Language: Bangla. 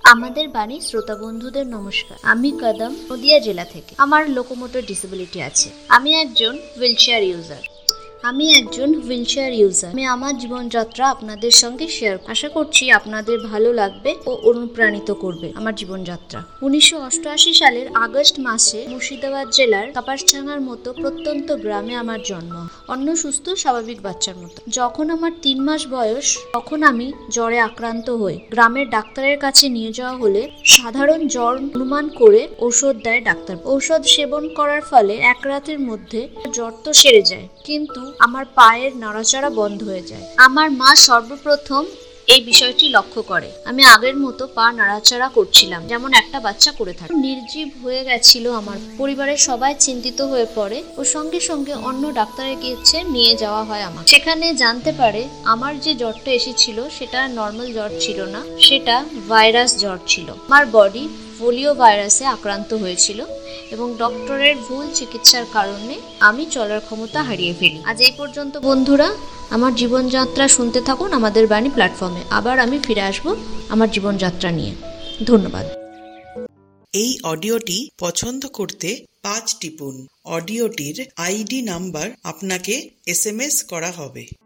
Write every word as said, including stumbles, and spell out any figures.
আমাদের বাণী শ্রোতা বন্ধুদের নমস্কার। আমি কদম, নদিয়া জেলা থেকে। আমার লোকোমোটর ডিসেবিলিটি আছে। আমি একজন হুইলচেয়ার ইউজার আমি একজন হুইলচেয়ার ইউজার আমি আমার জীবনযাত্রা আপনাদের সঙ্গে শেয়ার আশা করছি আপনাদের ভালো লাগবে ও অনুপ্রাণিত করবে। আমার জীবনযাত্রা উনিশশো অষ্টআশি সালের আগস্ট মাসে মুর্শিদাবাদ জেলার কাপাসডাঙ্গার মতো প্রত্যন্ত গ্রামে আমার জন্ম। অন্য সুস্থ স্বাভাবিক বাচ্চার মতো। যখন আমার তিন মাস বয়স তখন আমি জ্বরে আক্রান্ত হই। গ্রামের ডাক্তারের কাছে নিয়ে যাওয়া হলে সাধারণ জ্বর অনুমান করে ঔষধ দেয় ডাক্তার। ঔষধ সেবন করার ফলে এক রাতের মধ্যে জ্বর তো সেরে যায়, কিন্তু আমার পায়ের নাড়াচাড়া বন্ধ হয়ে যায়। আমার মা সর্বপ্রথম এই বিষয়টি লক্ষ্য করে। আমি আগের মতো পা নাড়াচাড়া করছিলাম যেমন একটা বাচ্চা করে থাকে। নির্জীব হয়ে গেছিল আমার। পরিবারের সবাই চিন্তিত হয়ে পড়ে ও সঙ্গে সঙ্গে অন্য ডাক্তারের কাছে নিয়ে যাওয়া হয় আমার। সেখানে জানতে পারে আমার যে জ্বরটা এসেছিল সেটা নর্মাল জ্বর ছিল না, সেটা ভাইরাস জ্বর ছিল। আমার বডি পোলিও ভাইরাসে আক্রান্ত হয়েছিল এবং ডক্টরের ভুল চিকিৎসার কারণে আমি চলার ক্ষমতা হারিয়ে ফেলি। আজ এই পর্যন্ত বন্ধুরা। আমার জীবনযাত্রা শুনতে থাকুন আমাদের বাণী প্ল্যাটফর্মে। আবার আমি ফিরে আসব আমার জীবনযাত্রা নিয়ে। ধন্যবাদ। এই অডিওটি পছন্দ করতে পাঁচ টিপুন। অডিওটির আইডি নাম্বার আপনাকে এস এম এস করা হবে।